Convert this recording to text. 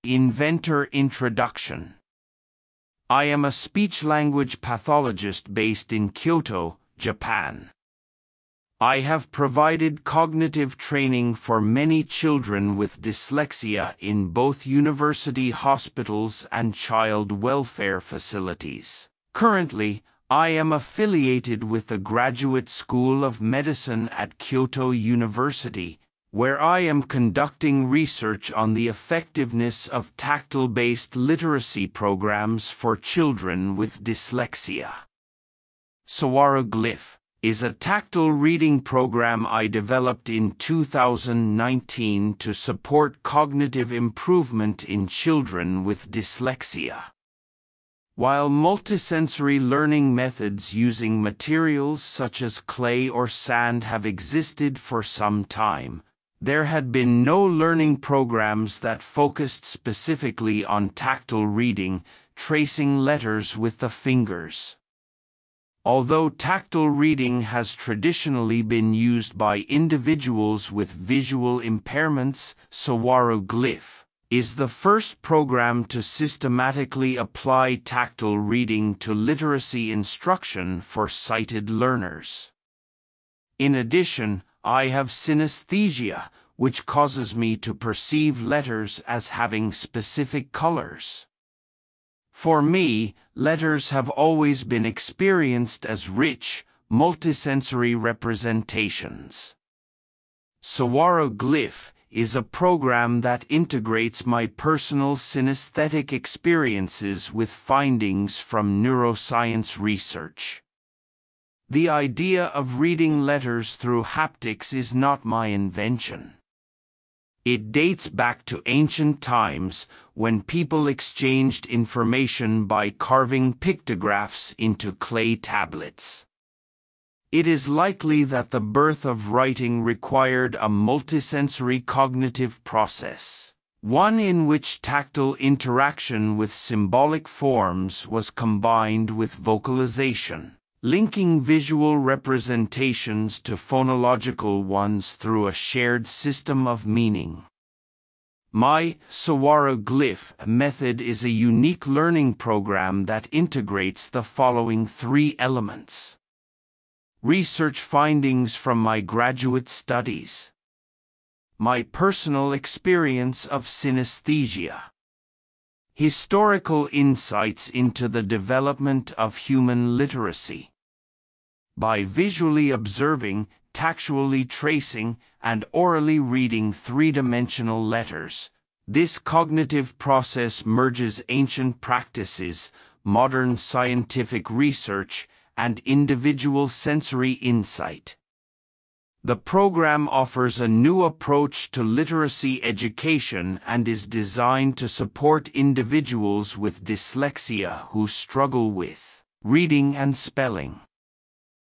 Inventor Introduction. I am a speech-language pathologist based in Kyoto, Japan. I have provided cognitive training for many children with dyslexia in both university hospitals and child welfare facilities. Currently, I am affiliated with the Graduate School of Medicine at Kyoto University, where I am conducting research on the effectiveness of tactile-based literacy programs for children with dyslexia. Sawaroglyph is a tactile reading program I developed in 2019 to support cognitive improvement in children with dyslexia. While multisensory learning methods using materials such as clay or sand have existed for some time, there had been no learning programs that focused specifically on tactile reading, tracing letters with the fingers. Although tactile reading has traditionally been used by individuals with visual impairments, Sawaroglyph is the first program to systematically apply tactile reading to literacy instruction for sighted learners. In addition, I have synesthesia, which causes me to perceive letters as having specific colors. For me, letters have always been experienced as rich, multisensory representations. Sawaroglyph is a program that integrates my personal synesthetic experiences with findings from neuroscience research. The idea of reading letters through haptics is not my invention. It dates back to ancient times when people exchanged information by carving pictographs into clay tablets. It is likely that the birth of writing required a multisensory cognitive process, one in which tactile interaction with symbolic forms was combined with vocalization, linking visual representations to phonological ones through a shared system of meaning. My Sawaroglyph method is a unique learning program that integrates the following three elements. Research findings from my graduate studies. My personal experience of synesthesia. Historical insights into the development of human literacy. By visually observing, tactually tracing, and orally reading three-dimensional letters, this cognitive process merges ancient practices, modern scientific research, and individual sensory insight. The program offers a new approach to literacy education and is designed to support individuals with dyslexia who struggle with reading and spelling.